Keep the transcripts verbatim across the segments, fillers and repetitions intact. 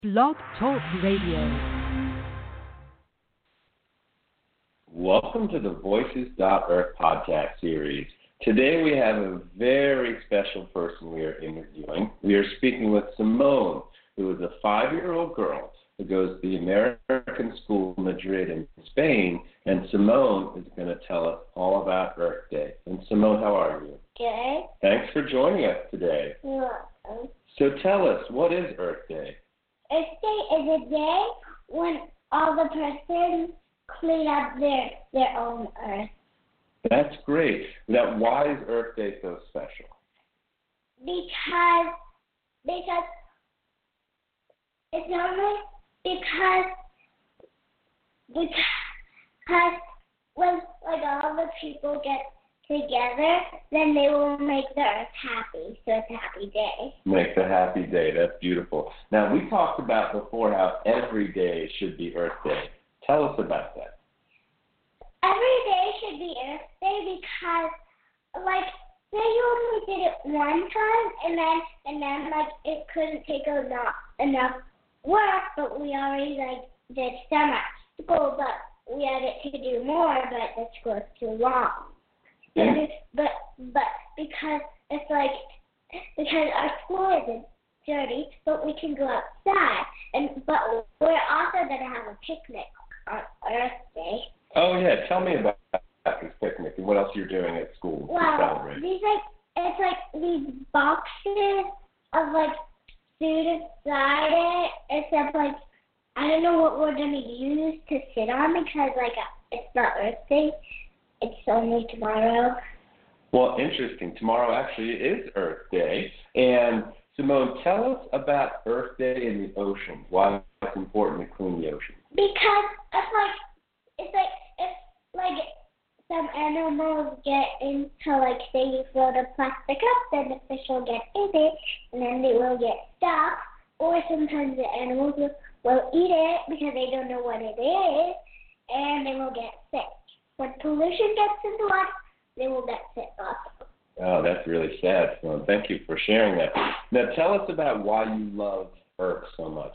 Blog Talk Radio. Welcome to the Voices dot Earth podcast series. Today we have a very special person we are interviewing. We are speaking with Simone, who is a five-year-old girl who goes to the American School in Madrid in Spain, and Simone is going to tell us all about Earth Day. And Simone, how are you? Good. Thanks for joining us today. You're welcome. So tell us, what is Earth Day? Earth Day is a day when all the persons clean up their their own earth. That's great. Now, why is Earth Day so special? Because because it's only because because when like all the people get together, then they will make the earth happy. So it's a happy day. Makes a happy day. That's beautiful. Now, we talked about before how every day should be Earth Day. Tell us about that. Every day should be Earth Day because, like, say you only did it one time, and then, and then, like, it couldn't take enough, enough work, but we already, like, did so much school, but we had it to do more, but the school's too long. Yeah. But, but because it's like, because our school isn't dirty, but we can go outside, and but we're also going to have a picnic on Earth Day. Oh, yeah. Tell me about this picnic and what else you're doing at school to Well, celebrate. these like it's like these boxes of like food inside it. Except like I don't know what we're gonna use to sit on because like it's not Earth Day. It's only tomorrow. Well, interesting. Tomorrow actually is Earth Day. And Simone, tell us about Earth Day in the ocean. Why it's important to clean the ocean. Because it's like it's like if like some animals get into like say you throw the plastic up, then the fish will get in it, and then they will get stuck. Or sometimes the animals will, will eat it because they don't know what it is, and they will get sick. When pollution gets into us, they will get sick also. Oh, that's really sad, Simone. Thank you for sharing that. Now, tell us about why you love Earth so much.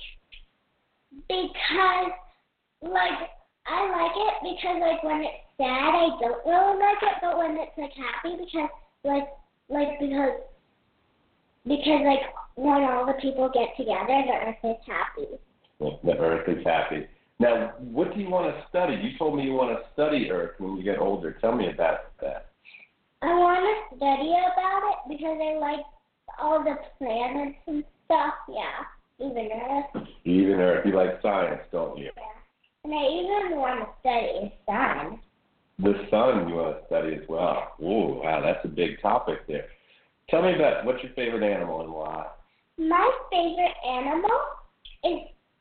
Because, like, I like it because, like, when it's sad, I don't really like it, but when it's, like, happy, because, like, like, because, because, like, when all the people get together, the Earth is happy. Well, the Earth is happy. Now, what do you want to study? You told me you want to study Earth when you get older. Tell me about that. I want to study about it because I like all the planets and stuff, yeah, even Earth. Even Earth. You like science, don't you? Yeah. And I even want to study the sun. The sun you want to study as well. Ooh, wow, that's a big topic there. Tell me about what's your favorite animal and why? My favorite animal is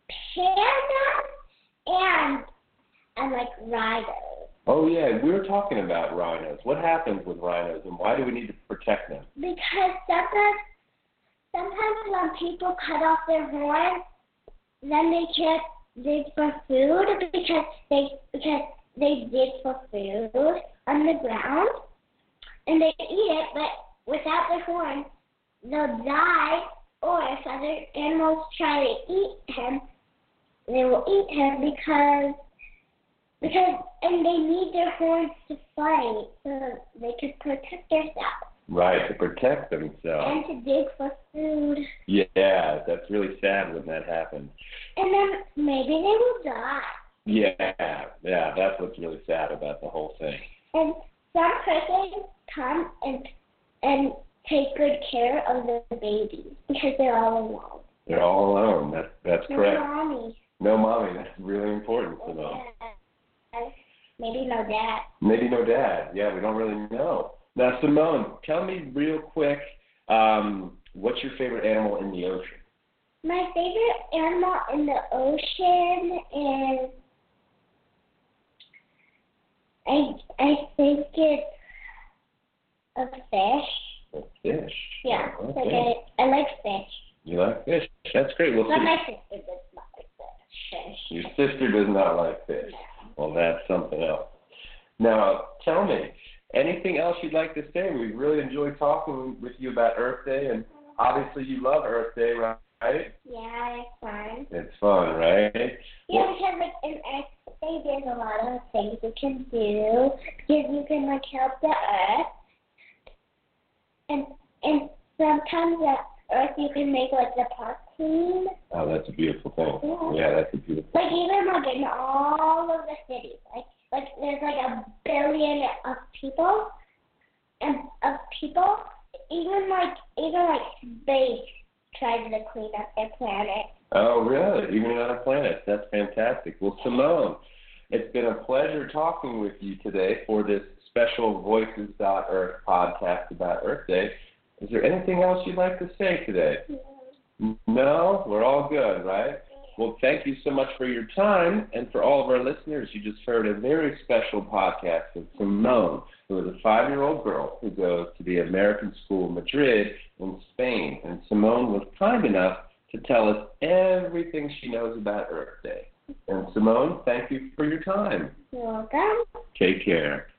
pandas and and like rhinos. Oh, yeah, we were talking about rhinos. What happens with rhinos and why do we need to protect them? Because sometimes, sometimes when people cut off their horns, then they can't dig for food because they because they dig for food on the ground and they eat it, but without their horns, they'll die. Or if other animals try to eat him, they will eat him because because and they need their horns to fight so they can protect themselves. Right, to protect themselves. And to dig for food. Yeah, that's really sad when that happens. And then maybe they will die. Yeah, yeah, that's what's really sad about the whole thing. And some persons come and and take good care of the babies because they're all alone. They're all alone. That's that's no correct. Mommy. No mommy. That's really important to know. Yeah. Maybe no dad. Maybe no dad. Yeah, we don't really know. Now, Simone, tell me real quick, um, what's your favorite animal in the ocean? My favorite animal in the ocean is, I I think it's a fish. A fish? Yeah, Oh, okay. like I, I like fish. You like fish? That's great. Well, But so my sister does not like fish. your sister does not like fish. Well, that's something else. Now, tell me, anything else you'd like to say? We really enjoyed talking with you about Earth Day, and obviously you love Earth Day, right? right? Yeah, it's fun. It's fun, right? Yeah, Well, because like in Earth Day, there's a lot of things you can do because you can like help the Earth, and and sometimes the Earth you can make like the park clean. oh, that's a beautiful thing. Yeah. Yeah, that's a beautiful Like even like in all of the cities, like like there's like a billion of people, and of people, even like even like space tries to clean up their planet. Oh, really? Even on a planet. That's fantastic. Well, Simone, it's been a pleasure talking with you today for this special Voices dot Earth podcast about Earth Day. Is there anything else you'd like to say today? No? We're all good, right? Well, thank you so much for your time, and for all of our listeners, you just heard a very special podcast with Simone, who is a five-year-old girl who goes to the American School Madrid in Spain. And Simone was kind enough to tell us everything she knows about Earth Day. And Simone, thank you for your time. You're welcome. Take care.